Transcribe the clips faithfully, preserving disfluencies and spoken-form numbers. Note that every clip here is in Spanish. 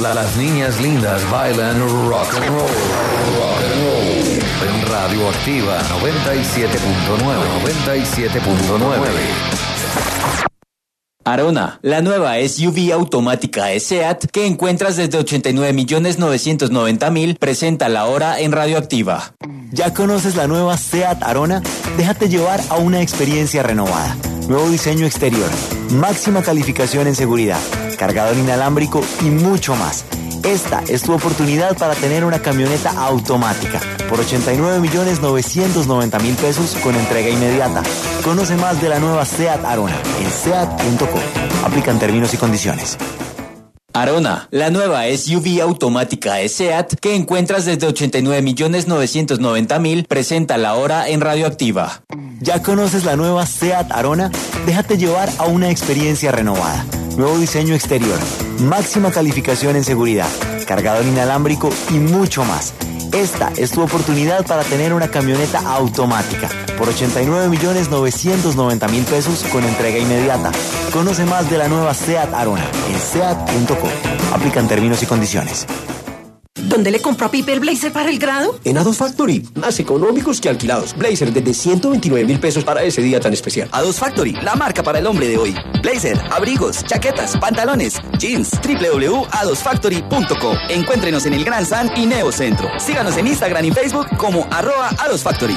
Las niñas lindas bailan rock and roll. Rock and roll. En Radio Activa noventa y siete punto nueve. noventa y siete punto nueve. Arona, la nueva S U V automática de SEAT que encuentras desde ochenta y nueve millones novecientos noventa mil, presenta la hora en Radioactiva. ¿Ya conoces la nueva SEAT Arona? Déjate llevar a una experiencia renovada. Nuevo diseño exterior, máxima calificación en seguridad, cargador inalámbrico y mucho más. Esta es tu oportunidad para tener una camioneta automática por ochenta y nueve millones novecientos noventa mil pesos con entrega inmediata. Conoce más de la nueva SEAT Arona en seat punto com. Aplican términos y condiciones. Arona, la nueva S U V automática de SEAT que encuentras desde ochenta y nueve millones novecientos noventa mil, presenta la hora en Radioactiva. ¿Ya conoces la nueva SEAT Arona? Déjate llevar a una experiencia renovada. Nuevo diseño exterior, máxima calificación en seguridad, cargador inalámbrico y mucho más. Esta es tu oportunidad para tener una camioneta automática por ochenta y nueve millones novecientos noventa mil pesos con entrega inmediata. Conoce más de la nueva SEAT Arona en seat punto com. Aplican términos y condiciones. ¿Dónde le compró a Pipe el blazer para el grado? En A dos Factory, más económicos que alquilados. Blazer desde ciento veintinueve mil pesos para ese día tan especial. A dos Factory, la marca para el hombre de hoy. Blazer, abrigos, chaquetas, pantalones, jeans. doble u doble u doble u punto a dos factory punto co. Encuéntrenos en el Gran San y Neo Centro. Síganos en Instagram y Facebook como arroba a dos factory.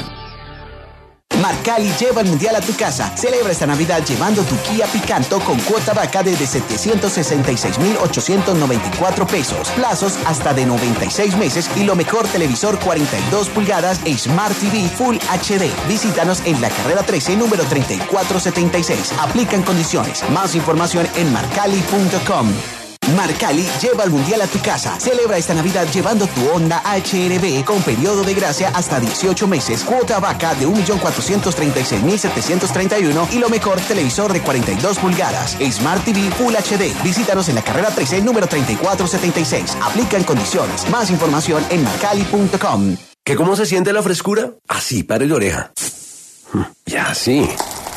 Marcali lleva el mundial a tu casa. Celebra esta Navidad llevando tu Kia Picanto con cuota vaca desde setecientos sesenta y seis mil ochocientos noventa y cuatro pesos. Plazos hasta de noventa y seis meses y lo mejor, televisor cuarenta y dos pulgadas Smart T V Full H D. Visítanos en la carrera trece, número treinta y cuatro setenta y seis. Aplican condiciones. Más información en marcali punto com. Marcali lleva el mundial a tu casa. Celebra esta Navidad llevando tu Honda H R B con periodo de gracia hasta dieciocho meses. Cuota vaca de un millón cuatrocientos treinta y seis mil setecientos treinta y uno y lo mejor, televisor de cuarenta y dos pulgadas. Smart T V Full H D. Visítanos en la carrera trece, número treinta y cuatro setenta y seis. Aplican condiciones. Más información en marcali punto com. ¿Que cómo se siente la frescura? Así, pare la oreja. Ya, así.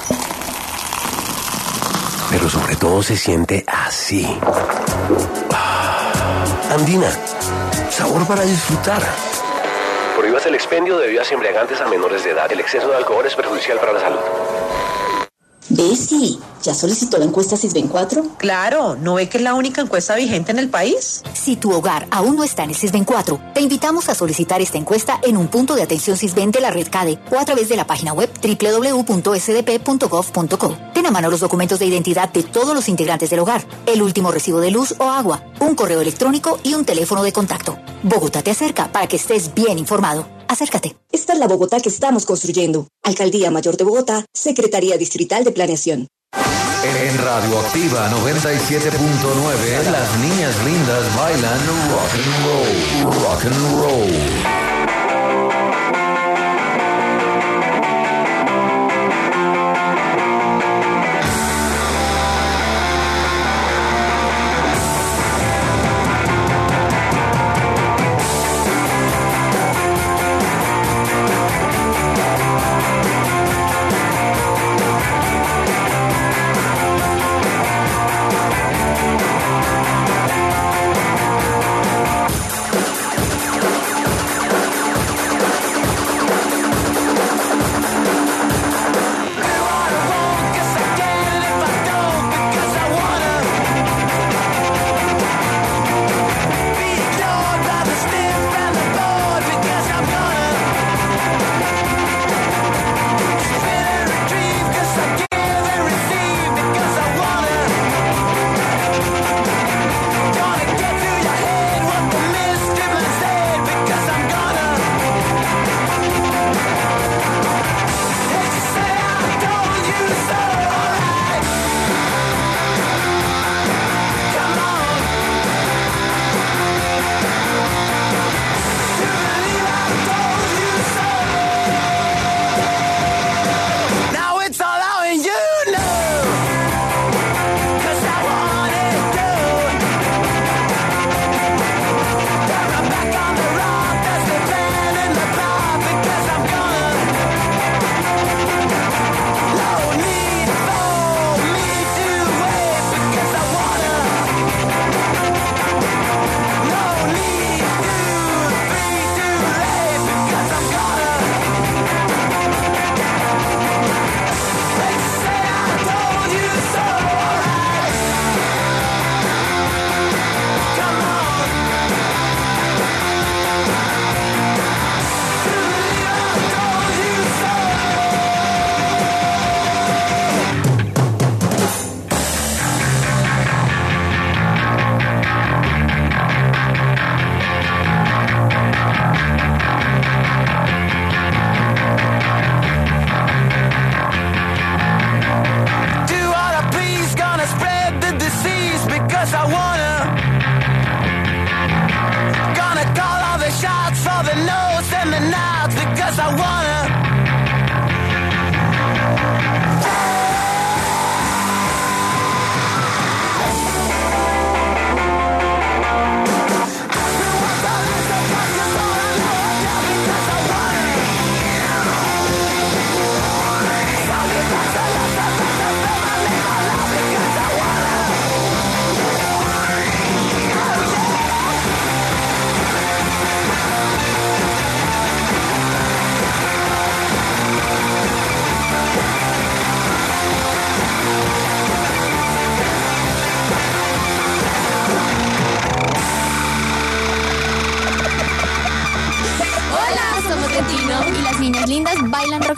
Pero sobre todo se siente así. Andina, sabor para disfrutar. Prohíbas el expendio de bebidas embriagantes a menores de edad. El exceso de alcohol es perjudicial para la salud. Bessie, ¿ya solicitó la encuesta Sisben cuatro? Claro, ¿no ve que es la única encuesta vigente en el país? Si tu hogar aún no está en el Sisben cuatro, te invitamos a solicitar esta encuesta en un punto de atención Sisben de la red CADE o a través de la página web doble u doble u doble u punto s d p punto gov punto co. Ten a mano los documentos de identidad de todos los integrantes del hogar, el último recibo de luz o agua, un correo electrónico y un teléfono de contacto. Bogotá te acerca para que estés bien informado. Acércate. Esta es la Bogotá que estamos construyendo. Alcaldía Mayor de Bogotá, Secretaría Distrital de Planeación. En Radioactiva noventa y siete punto nueve, las niñas lindas bailan rock and roll. Rock and roll.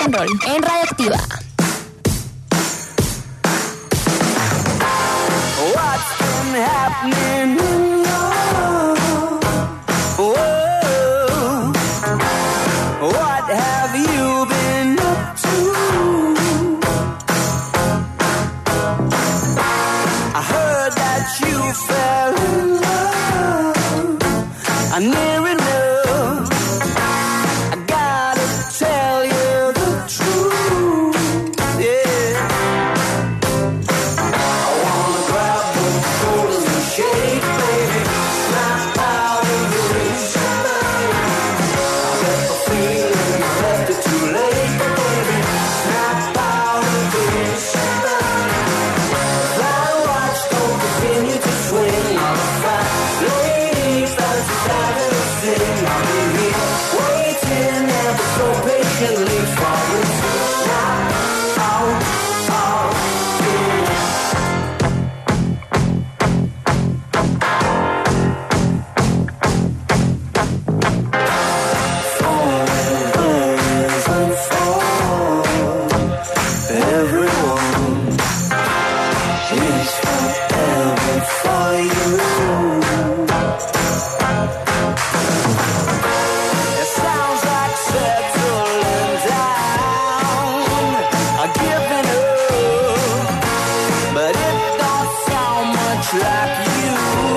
and roll en Radioactiva. What's been happening in your world? What have you been up to? I heard that you fell in love. I near enough. I gotta tell you the truth. Yeah. I wanna grab the shoulders and shake, baby. Snap out of this. I get the feeling I left it too late, baby. Snap out of this. Fly watch don't continue to swing on the fat ladies that's having a sing. I'll be here waiting ever so patiently for you to snap out of this. Everyone is forever for you. It sounds like settling down, or giving up, but it don't sound much like you.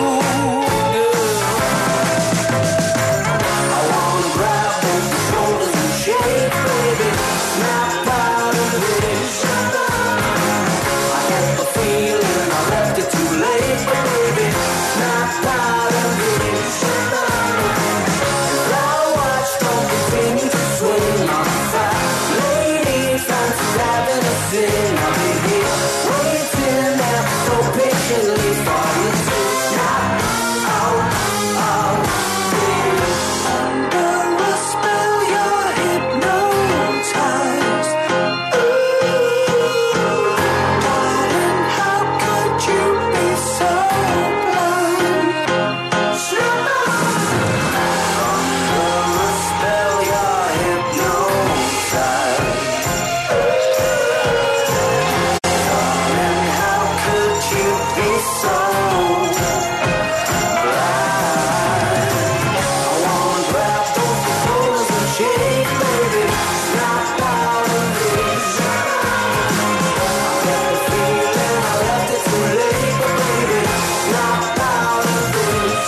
I wanna grab both your shoulders and shake, baby. Snap out of this. I get the feeling I left it too late, baby. Snap out of this. As I watch don't continue to swing on the fat ladies fancies having a sing. I'll be here waiting there so patiently for you to snap out of this. Under a spell you're hypnotized. Ooh, darling, how could you be so blind? Under a spell you're hypnotized. Darling, how could you be so blind? I wanna grab both your shoulders and shake, baby. Snap out of this. I get the feeling I left it too late, but baby, snap out of this.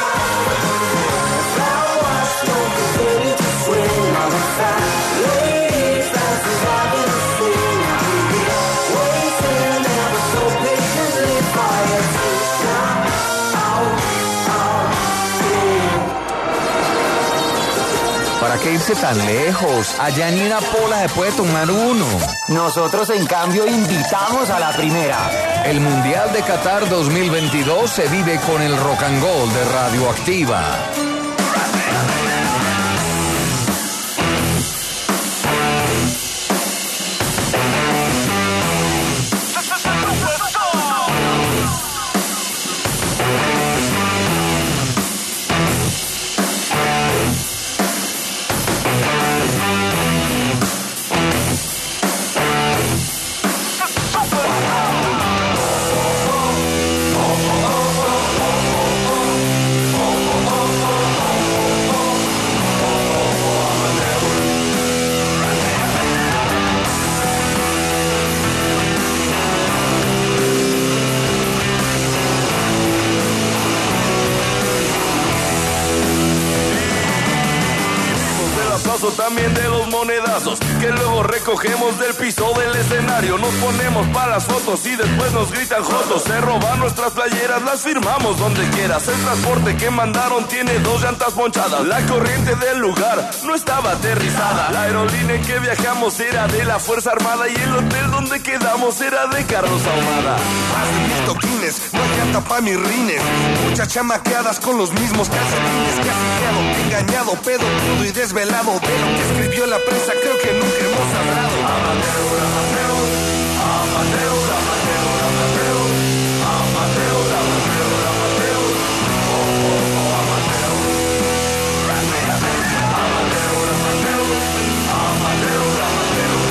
As I watch don't continue to swing on the fat ladies fancies having a sing. I'll be here waiting ever so patiently for you to snap out of this. ¿Para qué irse tan lejos? Allá ni una pola se puede tomar uno. Nosotros, en cambio, invitamos a la primera. El Mundial de Qatar dos mil veintidós se vive con el Rock and Roll de Radioactiva. También de los monedazos que luego recogemos del piso del escenario. Nos ponemos para las fotos y después nos gritan jotos. Se roban nuestras playeras, las firmamos donde quieras. El transporte que mandaron tiene dos llantas ponchadas. La corriente del lugar no estaba aterrizada. La aerolínea en que viajamos era de la Fuerza Armada y el hotel donde quedamos era de Carlos Ahumada. Más de mil toquines, no hay llanta pa' mis rines. Muchas chamaqueadas con los mismos calcetines. Casillado, engañado, pedo, crudo y desvelado. De lo que escribió la prensa creo que nunca hemos hablado. Amateur, amateur, amateur, amateur, amateur, amateur, amateur, amateur, oh, oh, oh, amateur. Amateur, amateur, amateur, amateur, amateur.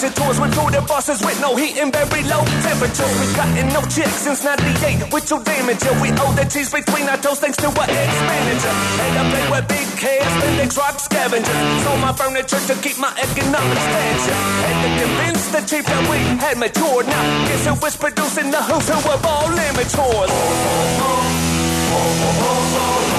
Rising tours went through the buses with no heat and very low temperature. We gotten no chicks since ninety-eight with your damage. We owe the cheese between our toes thanks to our ex-manager. And I play with big cash, Spandex rock scavengers. Sold my furniture to keep my economic expansion. And to convince the chief that we had matured. Now guess who was producing the who's who of all amateurs. Oh, oh, oh, oh, oh, oh, oh.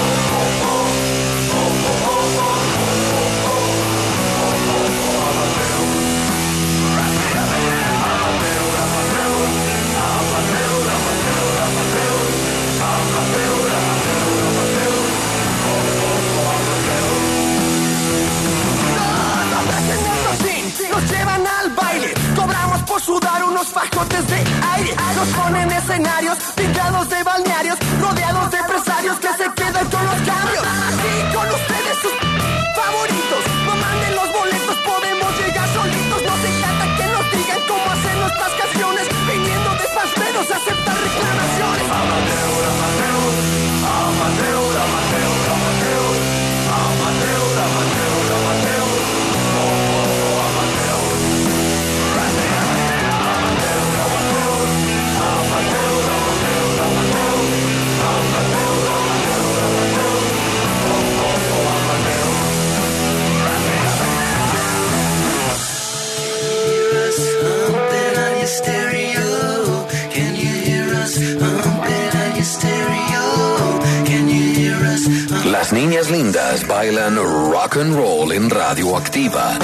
Nos llevan al baile, cobramos por sudar unos fajotes de aire. Nos ponen escenarios, pintados de balnearios, rodeados de empresarios que se quedan con los cambios. Así con ustedes sus favoritos, no manden los boletos, podemos llegar solitos. Nos encanta que nos digan cómo hacer nuestras canciones, viniendo de pasperos a aceptar reclamaciones. Amateur, amateur, amateur, amateur, amateur, amateur, amateur, amateur. Las niñas lindas bailan rock and roll en Radioactiva.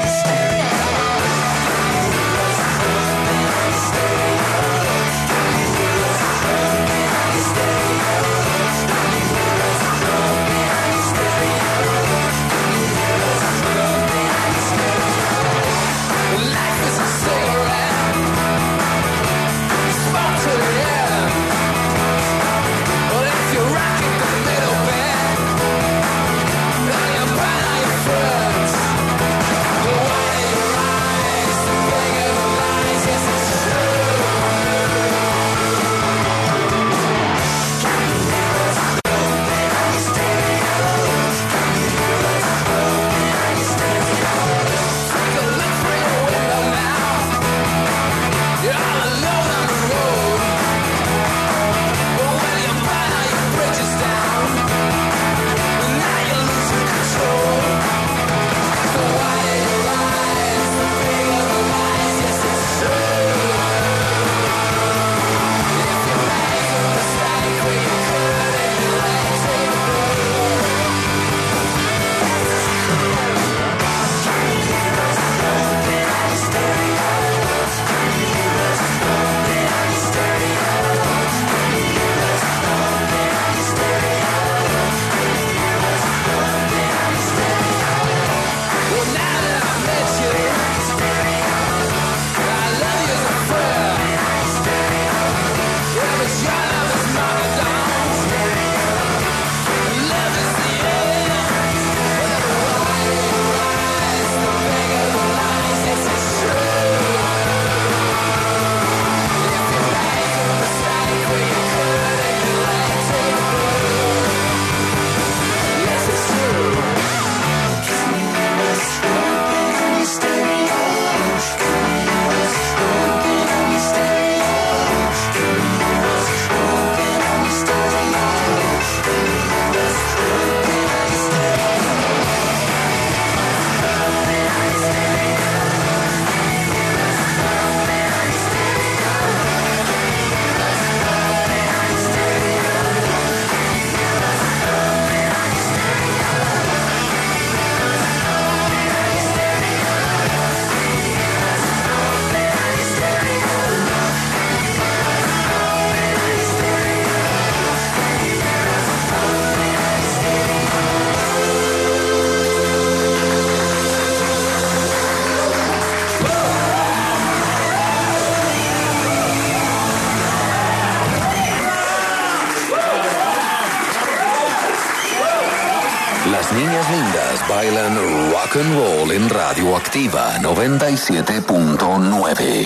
Las niñas lindas bailan rock and roll en Radioactiva noventa y siete punto nueve.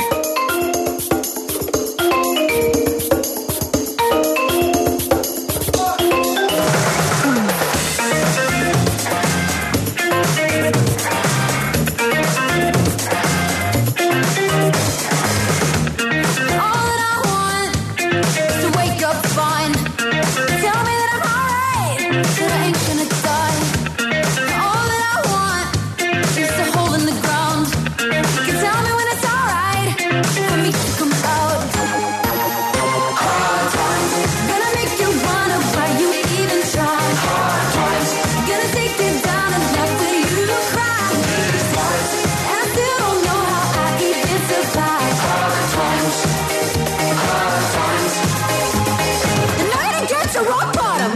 that I ain't gonna die. All that I want is a hole in the ground. You can tell me when it's alright for me to come out. Hard times, gonna make you wonder why you even try. Hard times, gonna take you down and laugh till you cry. And I still don't know how I even survive. Hard times, hard times. The night I get to rock bottom.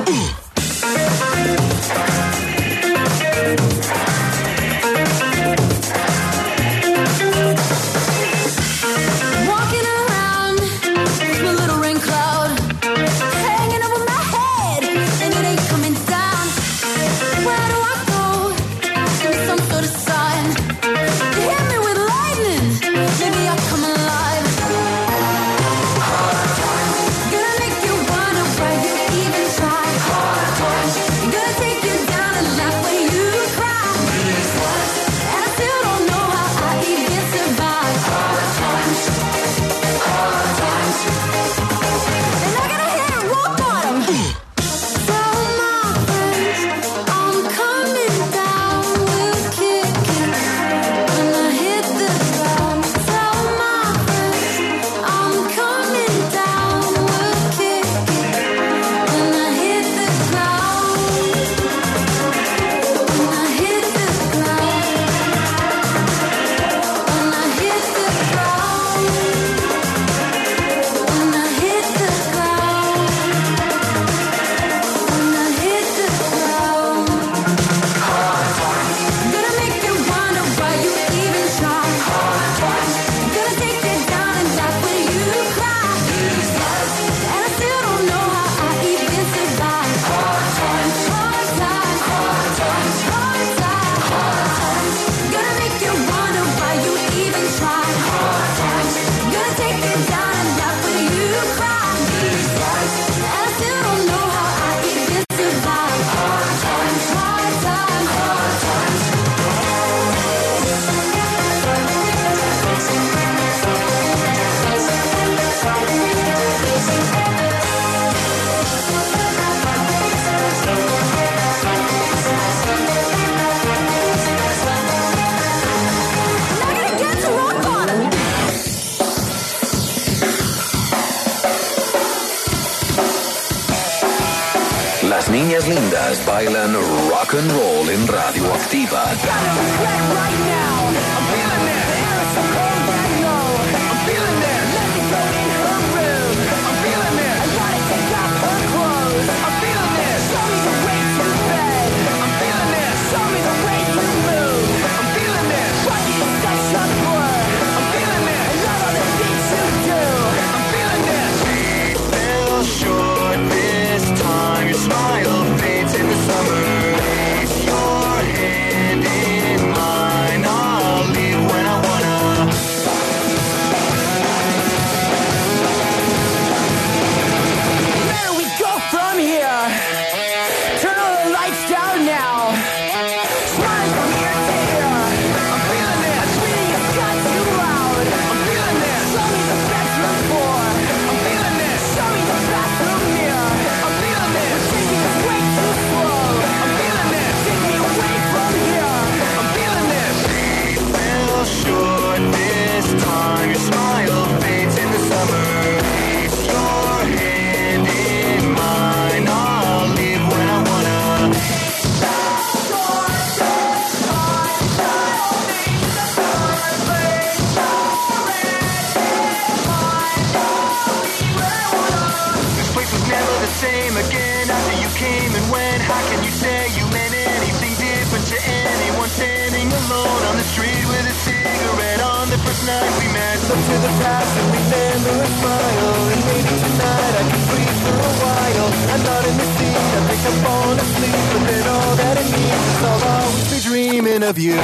Walking around with my little rain cloud hanging over my head, and it ain't coming down. Where do I go? Give me some sort of sign. You hit me with lightning, maybe I'll come alive. Hard times, gonna make you wonder why you even try. Hard times, gonna take you down and laugh when you cry. And I still don't know how I even survive. Hard times, hard times. And I gotta hit rock bottom. Tell my friends I'm coming down. We'll kick it when I hit the ground. Tell my friends I'm coming down. We'll kick it when I hit the ground. When I hit the ground. When I hit the ground. When I hit the ground. When I hit the ground. Hard times, gonna make you wonder why you even try. Hard times, gonna take you down and laugh when you cry. And I still don't know how I even survive. Hard times, hard times, hard times, hard times, hard times. Gonna make you wonder why you even try. Hard times, gonna take you down and laugh when you cry. And I still don't know how I even survive. Hard times, hard times, hard times. And I gotta get to rock bottom. Las niñas lindas bailan rock and roll en Radioactiva. Short this time, your smile fades in the summer. Place your hand in mine. I'll leave when I wanna. Where do we go from here? Turn all the lights down now. Smile from ear to ear. I'm feeling it. Sweetie, it's got too loud. I'm feeling it. Show me the bedroom floor. I'm feeling it. Show me the bathroom mirror. I'm feeling it. We're taking this way too slow. I'm feeling it. Take me away from here. I'm feeling it. She fell short this time. Your smile fades in the summer. Place your hand in mine. I'll leave when I wanna. This place was never the same again after you came and went. How can you say you meant anything different to anyone standing alone on the street with a cigarette on the first night we met? Look to the past and remember and smile, and maybe tonight I can breathe for a while. I'm not in the scene, I think I'm falling asleep, but then all that it means is I'll always be dreaming of you.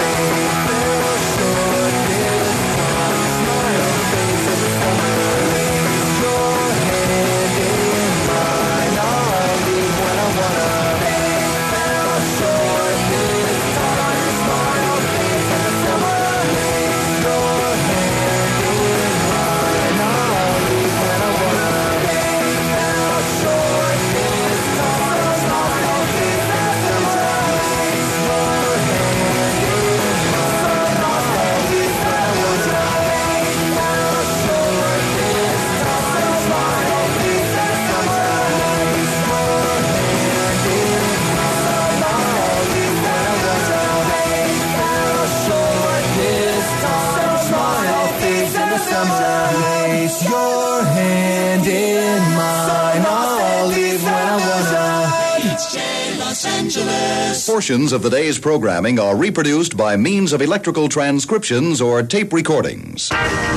H J Los Angeles. Portions of the day's programming are reproduced by means of electrical transcriptions or tape recordings.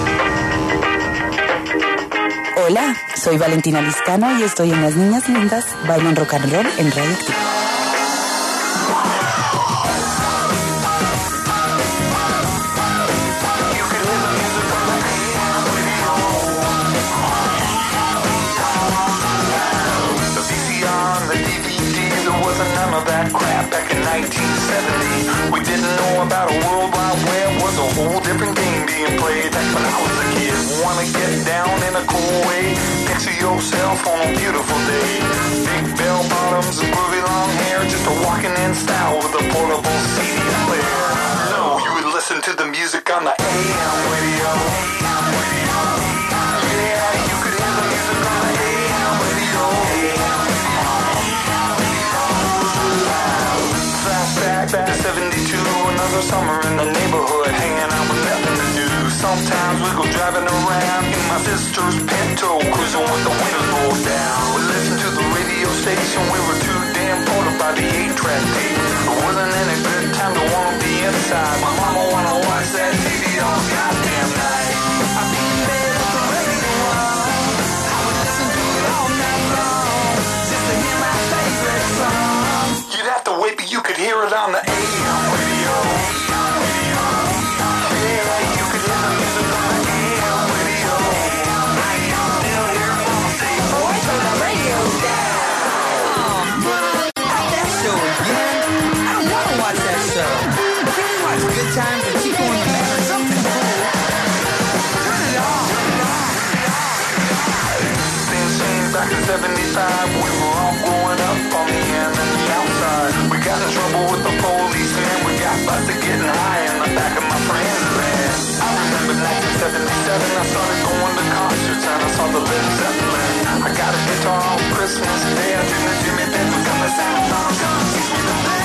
Hola, soy Valentina Liscano y estoy en Las Niñas Lindas Bailan Rock and Roll en Radio Activa. nineteen seventy, we didn't know about a world wide web. Was a whole different game being played back when I was a kid. Wanna get down in a cool way? Picture yourself on a beautiful day. Big bell bottoms and groovy long hair, just a walking in style with a portable C D player. No, you would listen to the music on the A M radio. Yeah, you could hear the music on the A M radio. Back to seventy-two, another summer in the neighborhood, hanging out with nothing to do. Sometimes we go driving around in my sister's Pinto, cruising with the windows rolled down. We listened to the radio station, we were too damn bored about the eight-track tape. It wasn't any good time to wanna be inside. My mama wanna watch that T V all goddamn night. I'd be in bed with the radio on. I would listen to it all night long, just to hear my favorite song. You'd have to wait, but you could hear it on the A M radio. Yeah, you could hear the music on the A M radio. I can still hear mama say, boy, turn the radio down. Watch that show again. I don't want to watch that show. Can we watch Good Times and Chico and the Man or something cool? Turn it off. Things changed back in seventy-five. We were all growing up on the end and the outside. We got in trouble with the police, man. We got busted getting high in the back of my friend's van. I remember nineteen seventy-seven, I started going to concerts and I saw the Led Zeppelin. I got a guitar on Christmas Day. I dreamed that Jimmy Page was coming down. Mama, come teach me to play.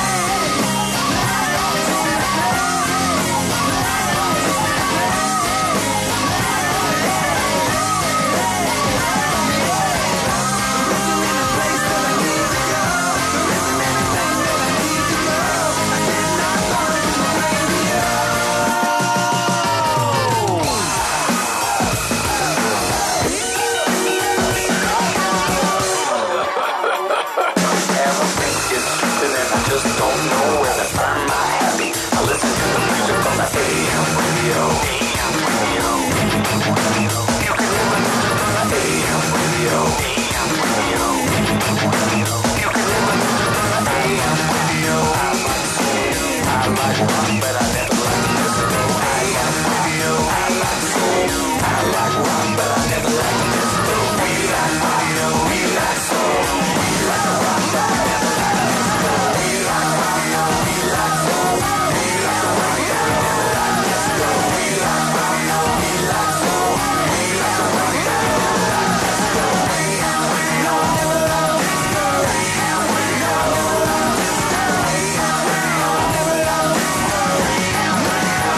Just don't know where to find my happy. I listen to the music on the A M radio. A M radio. You can hear the music on the A M radio. A M radio. You can hear the music on the A M radio. I like soul, I like rock, but I never like disco. A M radio. I like soul, I like rock, but I never like disco. We like radio, we like soul, we like rock, but I never like disco. We like radio, we like soul, we like rock, but I never like disco. We like radio, we like soul, we like rock, but I never like disco. A M radio, never like disco. A M radio, never like disco. A M radio, never like disco. A M radio,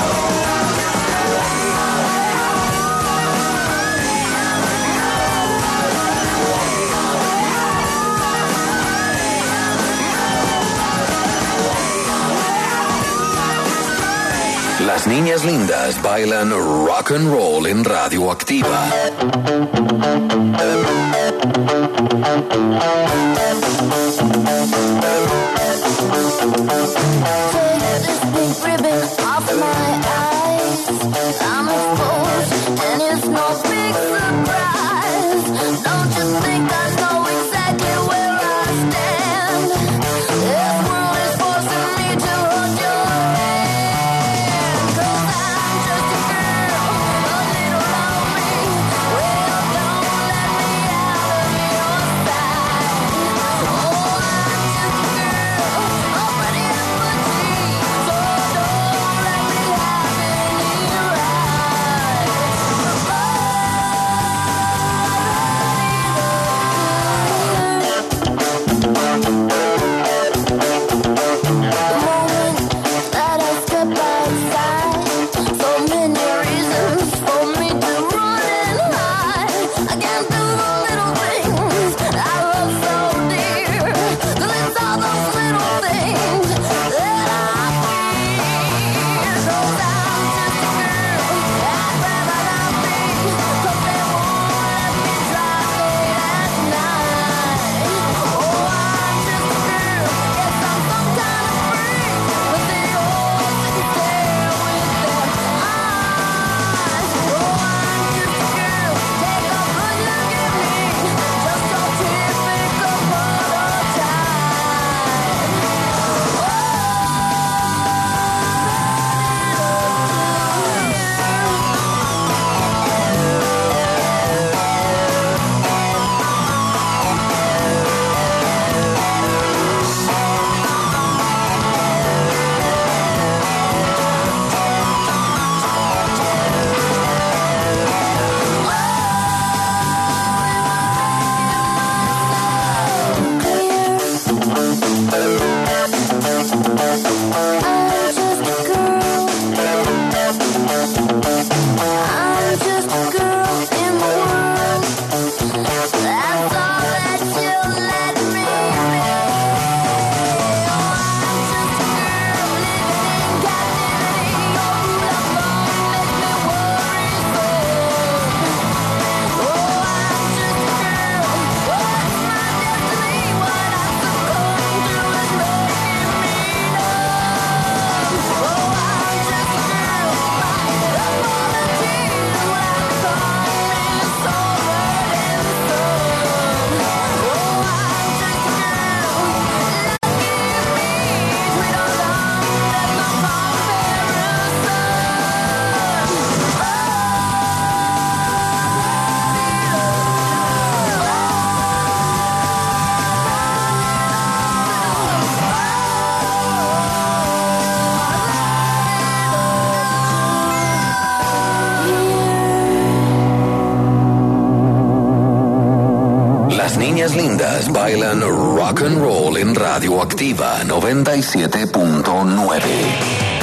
Las niñas lindas bailan rock and roll en Radioactiva. Take this pink ribbon off my eyes. I'm exposed, and it's no big surprise. Don't you think I know exactly where I stand? This world is forcing me to hold your hand. 'Cause I'm just a girl, a little lonely. Well, don't let me out of your sight. Oh, I'm just a girl, a pretty and petite. So don't let me have niñas lindas bailan rock and roll en Radioactiva noventa y siete punto nueve.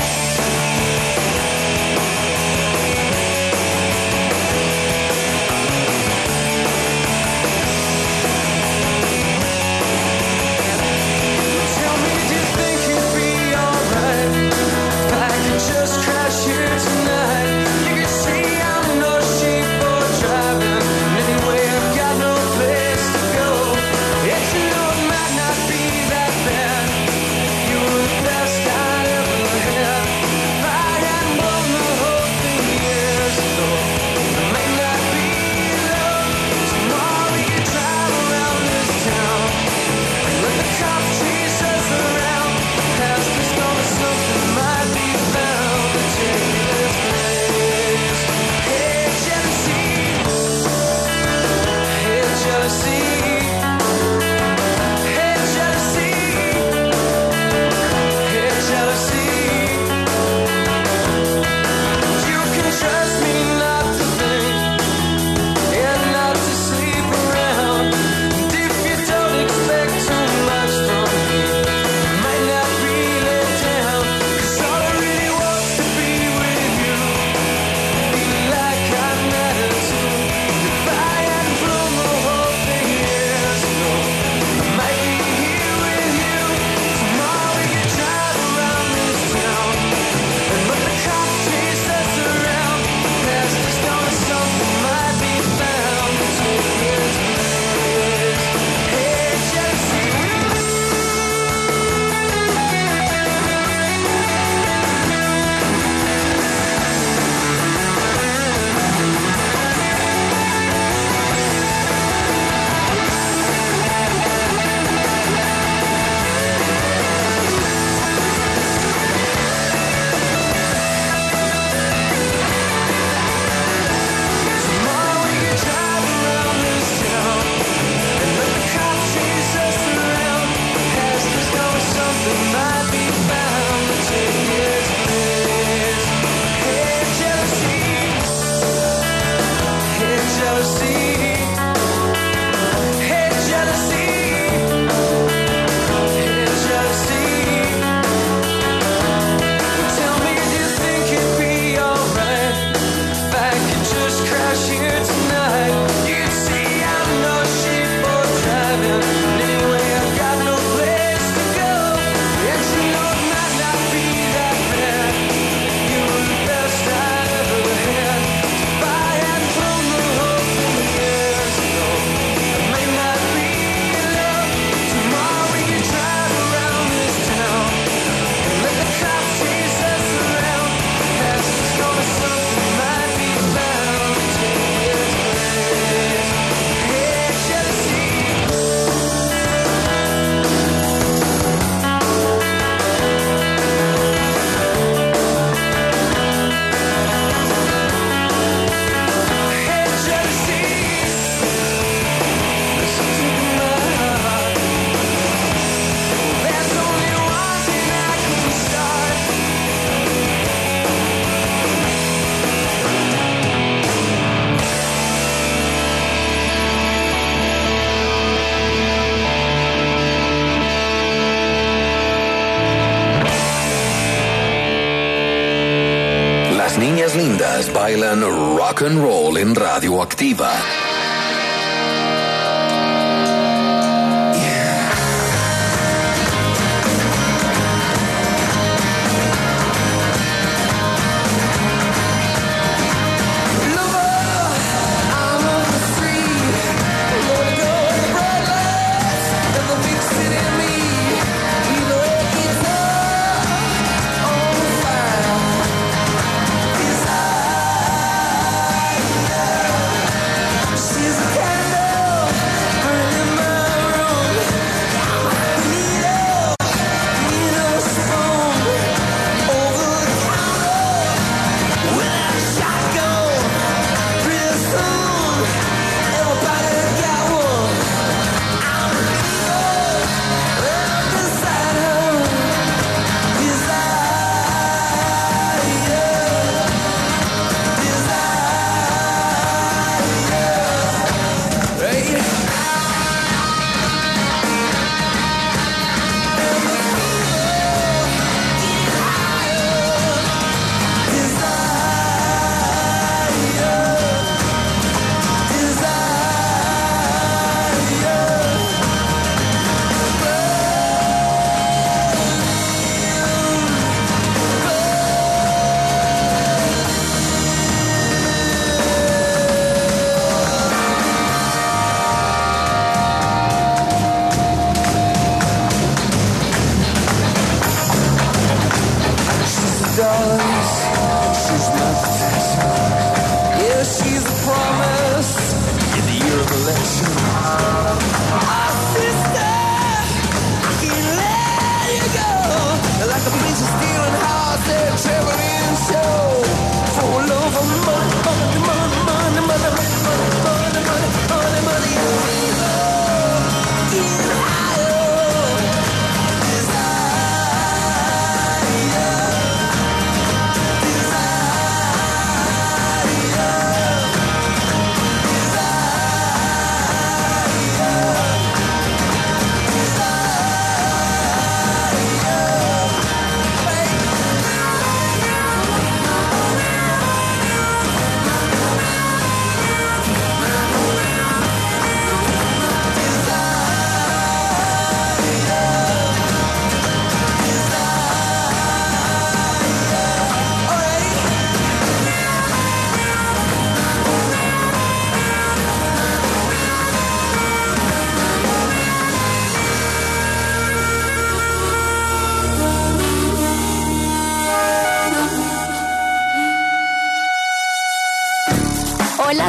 Niñas lindas bailan rock and roll en Radioactiva.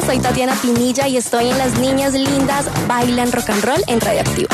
soy Tatiana Pinilla y estoy en Las Niñas Lindas Bailan Rock and Roll en Radioactiva.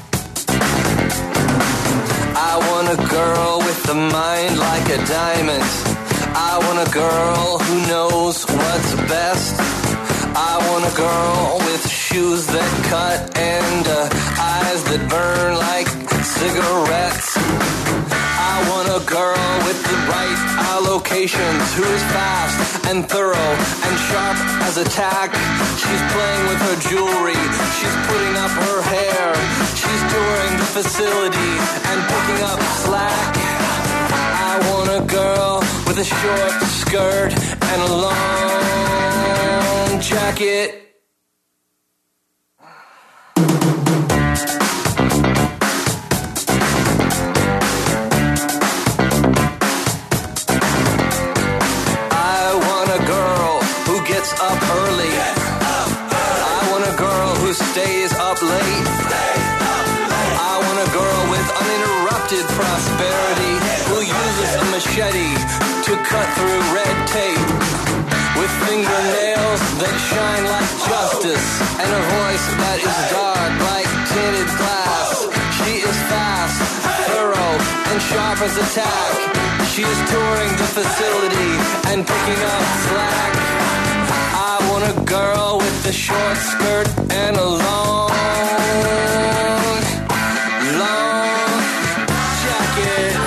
I want a girl with a mind like a diamond. I want a girl who knows what's best. I want a girl with shoes that cut and uh, eyes that burn like cigarettes. I want a girl with the right allocations, who is fast and thorough and sharp as a tack. She's playing with her jewelry, she's putting up her hair, she's touring the facility and picking up slack. I want a girl with a short skirt and a long jacket. Up early. I want a girl who stays up late. I want a girl with uninterrupted prosperity, who uses a machete to cut through red tape, with fingernails that shine like justice and a voice that is dark like tinted glass. She is fast, thorough, and sharp as a tack. She is touring the facility and picking up slack. I want a girl with a short skirt and a long, long jacket.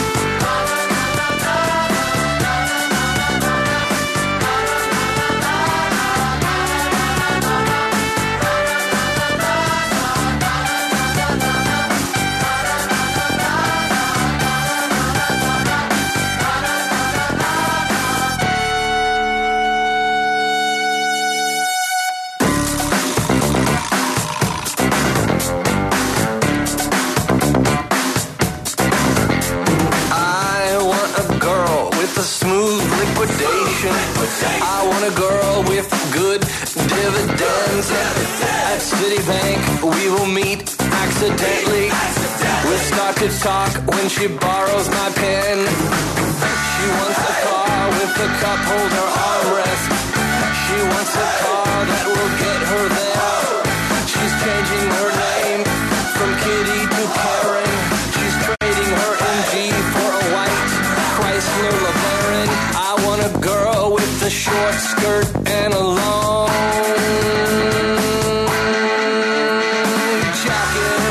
I want a girl with good dividends. At Citibank, we will meet accidentally. We'll start to talk when she borrows my pen. She wants a car with a cup holder armrest. She wants a car that will get her there. She's changing her name from Kitty to Karen. She's trading her M G for a white Chrysler LeBaron. I want a girl with a short skirt and a long jacket.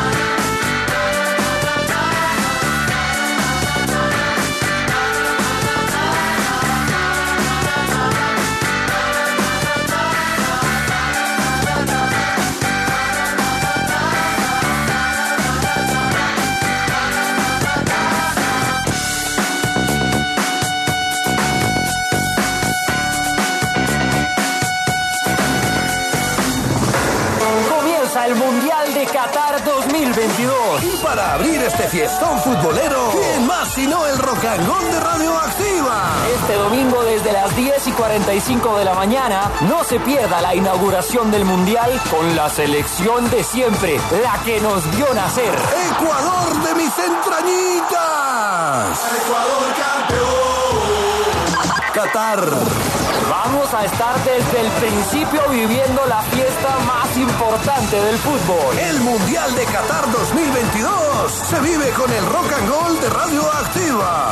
El Mundial de Qatar dos mil veintidós. Y para abrir este fiestón futbolero, ¿quién más sino el Rock and Roll de Radioactiva? Este domingo desde las diez y cuarenta y cinco de la mañana, no se pierda la inauguración del Mundial con la selección de siempre, la que nos vio nacer. ¡Ecuador de mis entrañitas! ¡Ecuador campeón! Qatar. Vamos a estar desde el principio viviendo la fiesta más importante del fútbol. El Mundial de Qatar dos mil veintidós se vive con el Rock and Roll de Radioactiva.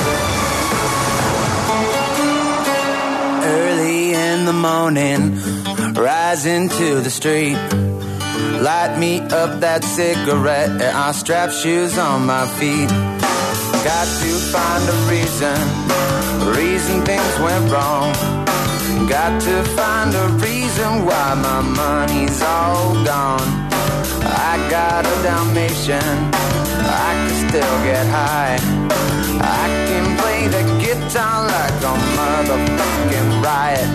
Early in the morning, rising to the street. Light me up that cigarette and I'll strap shoes on my feet. Got to find a reason, reason things went wrong. Got to find a reason why my money's all gone. I got a Dalmatian, I can still get high. I can play the guitar like a motherfucking riot.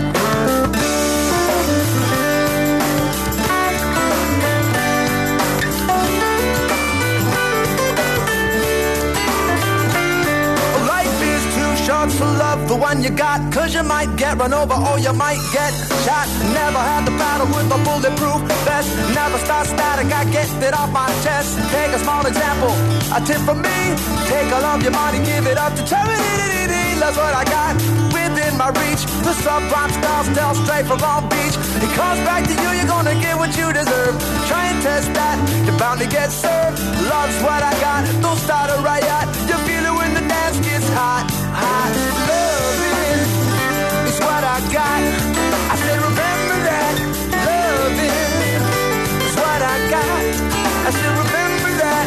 Short to love the one you got, cause you might get run over or you might get shot. Never had the battle with a bulletproof vest. Never start static, I get it off my chest. Take a small example, a tip from me. Take all of your money, give it up to charity. That's what I got. With it within my reach. The subprime style still straight from Long Beach. It comes back to you, you're gonna get what you deserve. Try and test that, you're bound to get served. Love's what I got, don't start a riot. You feel it when the dance gets hot, hot. Loving is what I got. I said remember that. Loving is what I got. I said remember that.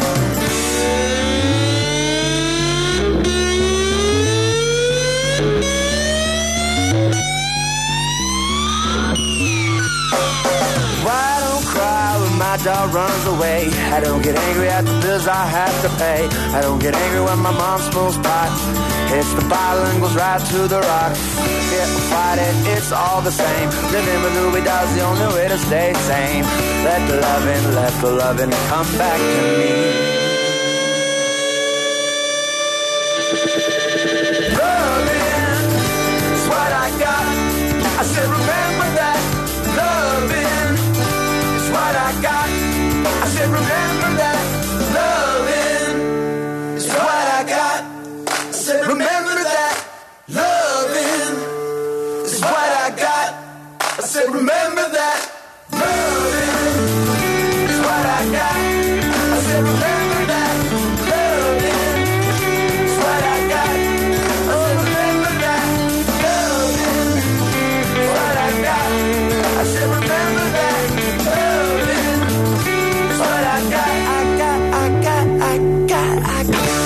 Why don't cry when my dog runs away? I don't get angry at the bills I have to pay. I don't get angry when my mom smokes pot. Hits the bottle and goes right to the rocks. Get fight it, it's all the same. Living with Louis Dog's the only way to stay sane. Let the loving, let the loving come back to me. Loving is what I got. I said remember that. Loving is what I got. I said remember that. Loving is what I got. I said remember that. Loving is what I got. I said remember that. Loving is what I got. I said remember that. Loving is what I got. I said remember that. Loving is what I got. I said remember that. Loving is what I got. I got, I got, I got, I got, got.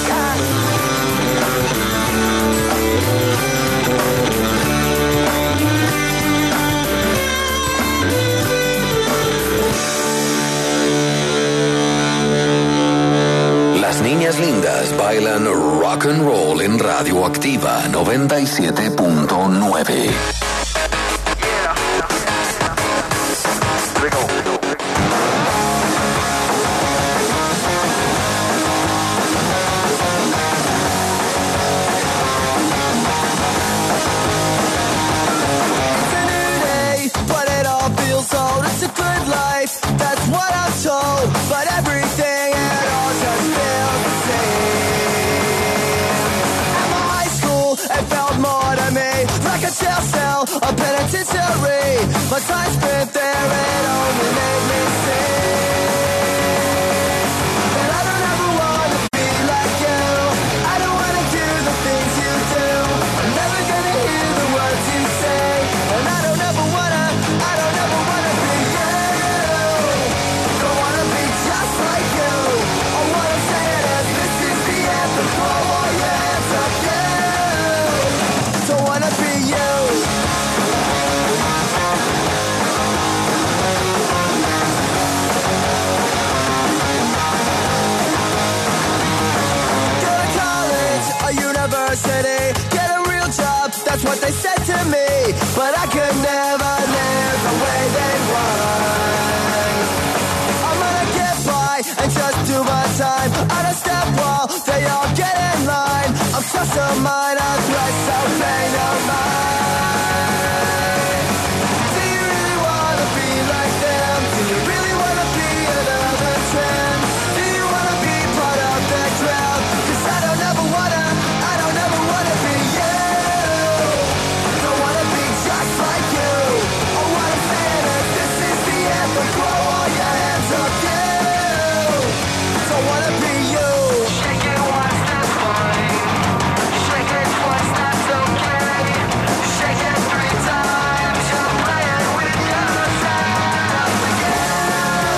Las niñas lindas bailan rock and roll en Radioactiva noventa y siete punto nueve. A penitentiary, my time spent there it only made me sick. And I don't ever wanna be like you. I don't wanna do the things you do. I'm never gonna hear the words you say. And I don't ever wanna, I don't ever wanna be you. Don't wanna be just like you. All what I'm saying is this is the anthem. Throw all your hands up, you. Don't wanna be you. University, get a real job, that's what they said to me. But I could never live the way they want. I'm gonna get by and just do my time. On a step wall, they all get in line. I'm just a minor threat, so pay no mind. Do you really wanna be like them? Do you really wanna be another trend? Do you wanna be part of the crowd? Cause I don't ever wanna, I don't ever wanna be you. Don't wanna be just like you. Oh, what I'm saying is this is the anthem. Throw all your hands up, you. Don't wanna be you. Shake it once, that's fine. Shake it twice, that's okay. Shake it three times, you're playing with yourself again.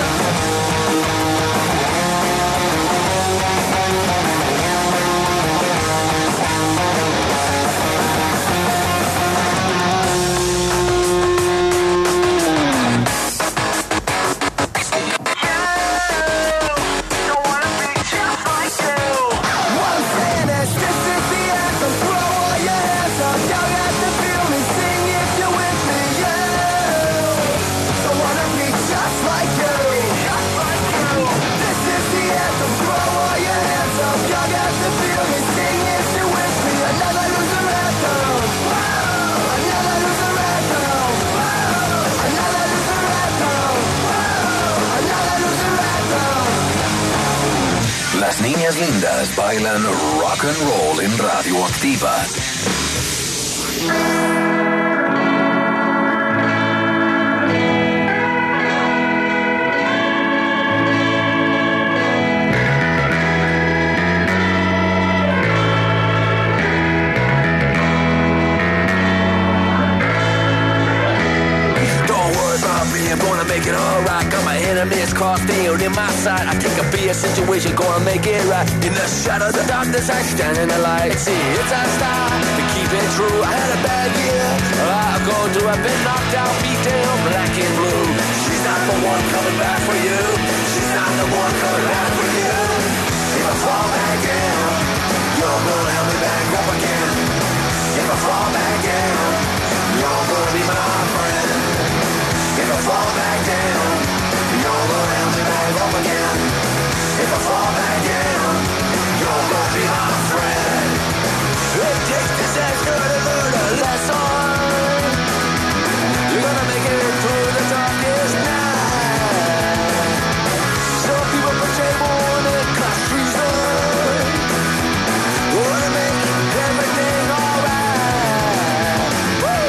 Las niñas lindas bailan rock and roll en Radioactiva. Make it alright, got my enemies concealed in my sight. I take a beer situation, gonna make it right. In the shadows of darkness, I stand in the light. See, it's our style to keep it true. I had a bad year, I'll go through. I've been knocked out, beat down, black and blue. She's not the one coming back for you. She's not the one coming back for you. If I fall back down, you're gonna help me back up again. If I fall back down, you're gonna be my friend. If I fall back down, you're gonna help me back up again. If I fall back down, you're gonna be my friend. It takes disaster to learn a lesson. You're gonna make it through the darkest night. Some people portray more than class reason. Wanna make everything alright. Woo!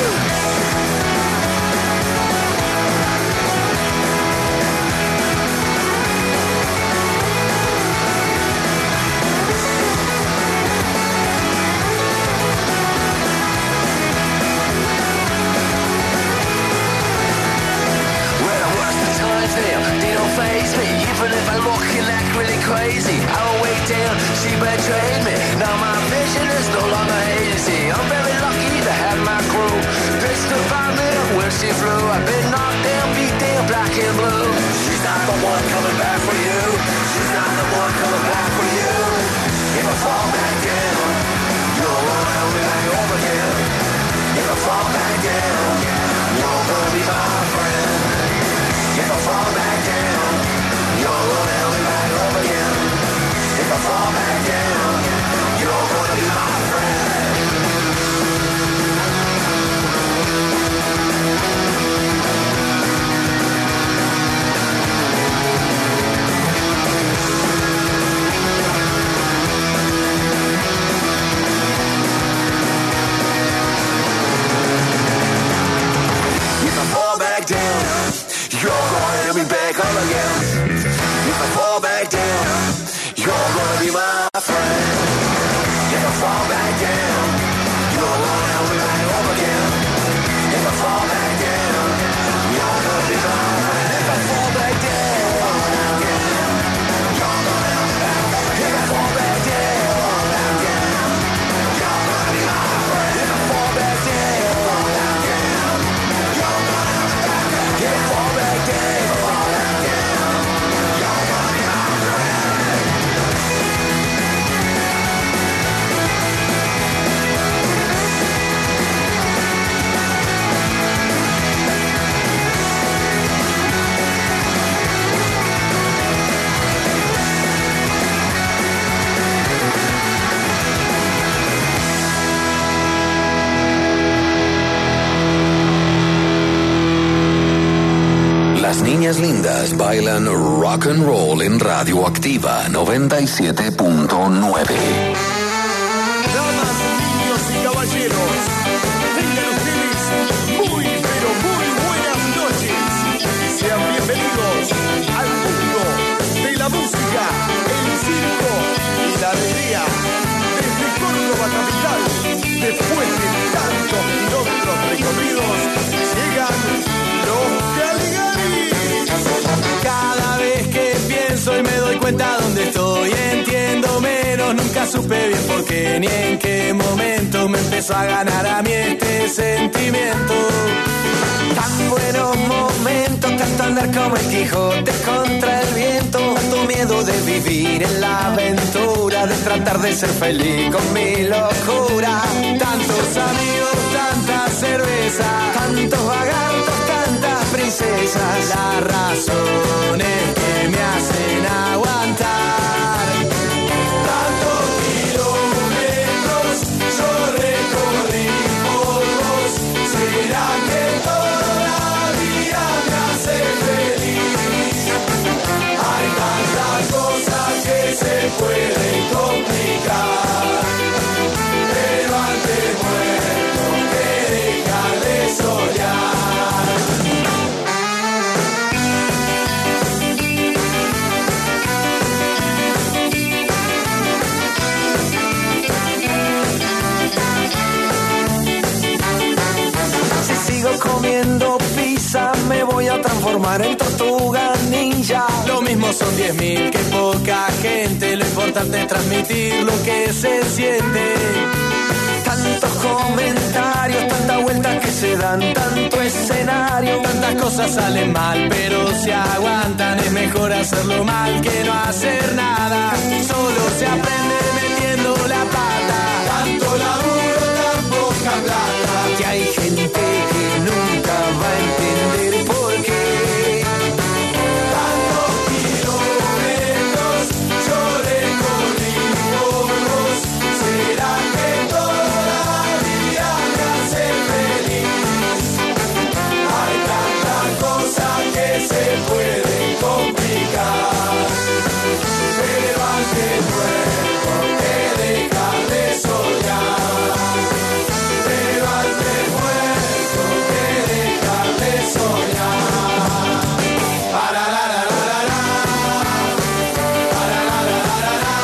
They don't faze me, even if I'm looking like really crazy. I will wait till she betrayed me. Now my vision is no longer hazy. I'm very lucky to have my crew. They stood by me when she flew. I've been knocked down, beat down, black and blue. She's not the one coming back for you. She's not the one coming back for you. If I fall back down, you're gonna help me back up again. If I fall back down, you're gonna be my friend. If I fall back down, you're gonna help me back up again. If I fall back down, you're gonna be my friend. If I fall back down, you're gonna help me back up again. If I fall back down, you're gonna be my friend. If I fall back down, you're gonna help me back up again. If I fall back down, you're gonna be my friend. If I fall back down, you're gonna help me back up again. If I fall back down, you're gonna be my friend. If I fall back down, you're gonna help me back up again. If I fall back down. Las niñas lindas bailan rock and roll en Radioactiva noventa y siete punto nueve. Damas, niños y caballeros, tengan ustedes muy, pero muy buenas noches. Sean bienvenidos al mundo de la música, el circo y la alegría. Desde Córdoba capital, después de tantos kilómetros recorridos, llegan los Caligaris. Cada vez que pienso y me doy cuenta dónde estoy, entiendo menos, nunca supe bien por qué ni en qué momento me empezó a ganar a mí este sentimiento. Tan buenos momentos, tanto andar como el Quijote contra el viento, tanto miedo de vivir en la aventura, de tratar de ser feliz con mi locura. Tantos amigos, tanta cerveza, tantos vagantes, tantas princesas, las razones que me hacen aguantar. Tantos kilómetros yo recorrí por vos, será que toda la vida me hace feliz. Hay tantas cosas que se pueden complicar, pero antes muerto que puedo transformar en tortuga ninja. Lo mismo son diez mil que poca gente. Lo importante es transmitir lo que se siente. Tantos comentarios, tantas vueltas que se dan, tanto escenario. Tantas cosas salen mal, pero se aguantan. Es mejor hacerlo mal que no hacer nada. Solo se aprende metiendo la pata. Tanto laburo, tan poca plata. Que hay gente que nunca va a entender por qué. Tantos kilómetros yo recorrí pocos. ¿Será que toda mi vida me hace feliz? Hay tantas cosas que se pueden complicar, pero antes muerto que dejar de soñar. Pero antes muerto que dejar de soñar. Para la la la la la. Para la la la la la.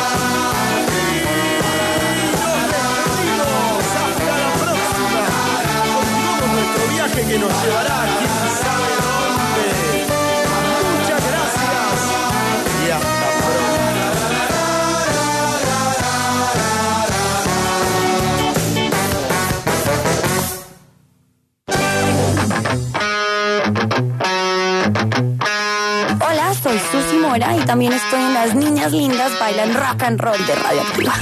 Hasta la próxima. Continuamos nuestro viaje que nos llevará a quién sabe dónde. Muchas gracias y hasta Hola, soy Susi Mora y también estoy en Las Niñas Lindas Bailan Rock and Roll de Radioactiva.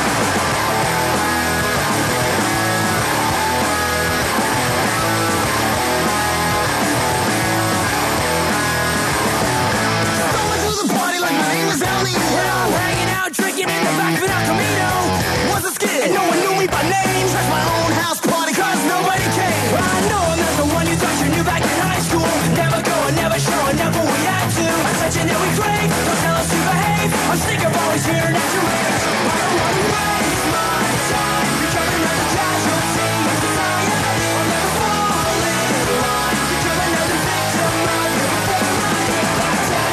Drinking in the back of an El Camino was a skid, and no one knew me by name. That's my own house party, cause nobody came. I know I'm not the one you thought you knew back in high school. Never going, never showing up when we had to. I said you know we great, don't tell us to behave. I'm sick of always hearing at your age. I don't want to waste my time becoming another casualty of society. I'll never fall in line, become another victim of your formality. Back down.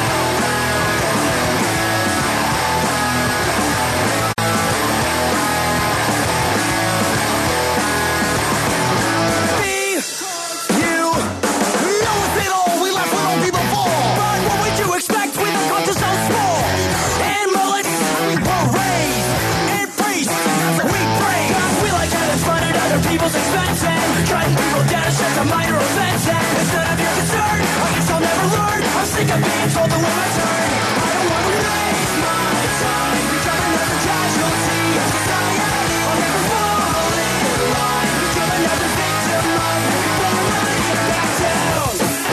People's expense and trying people down is just a minor offense. And it's none of your concern. I guess I'll never learn. I'm sick of being told to wait my turn. I don't want to waste my time become another casualty of society. I'll never fall in line, become another victim of informality. Back down.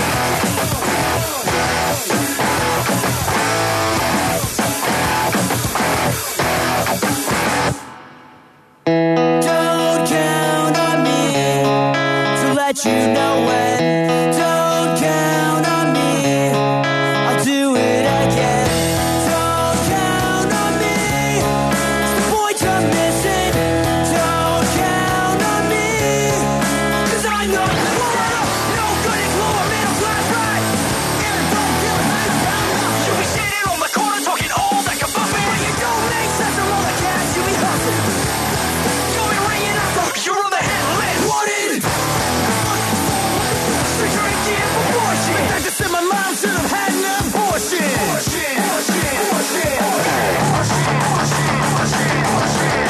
Don't count on me to let you know when. Don't count on me, I'll do it again. Don't count on me, it's the point I'm missing. Don't count on me, cause I'm not one. No good at glue, I'm middle class right. And I don't give a damn about you be sitting on the corner talking all that can fuck me. But you don't make sense of all the cash you be hustling. You'll be ringing out the you're on the headline. What is it? Street drinking for bullshit. I just said my mom should have had an abortion. Bullshit, bullshit, bullshit, bullshit, bullshit, bullshit, bullshit.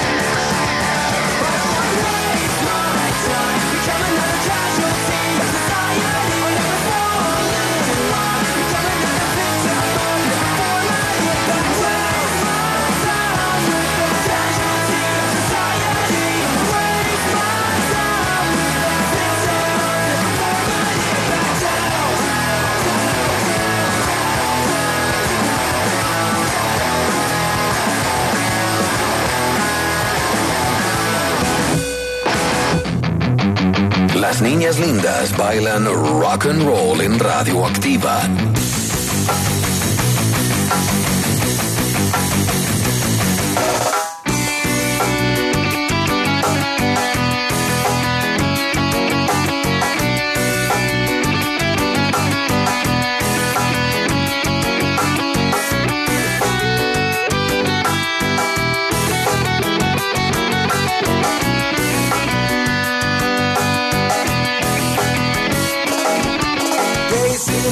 Waste my time, become another casualty of society. I'll never fall in line, become another victim of your formality. But waste my time with the casualty of society. Waste my time with the victim of your formality. Back down. Las niñas lindas bailan rock and roll en Radioactiva.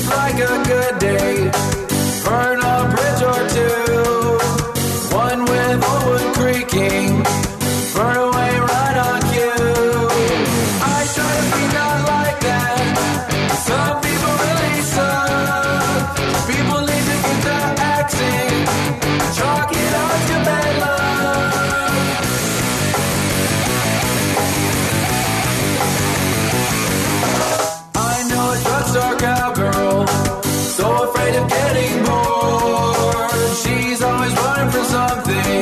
seems like a good day. Burn a bridge or two, one with old wood creaking. Burn away right on cue. I try to be not like that. Some people really suck. People need to get the accent. Chalk it up to bad luck. I know a drugstore cowgirl, so afraid of getting bored. She's always running for something.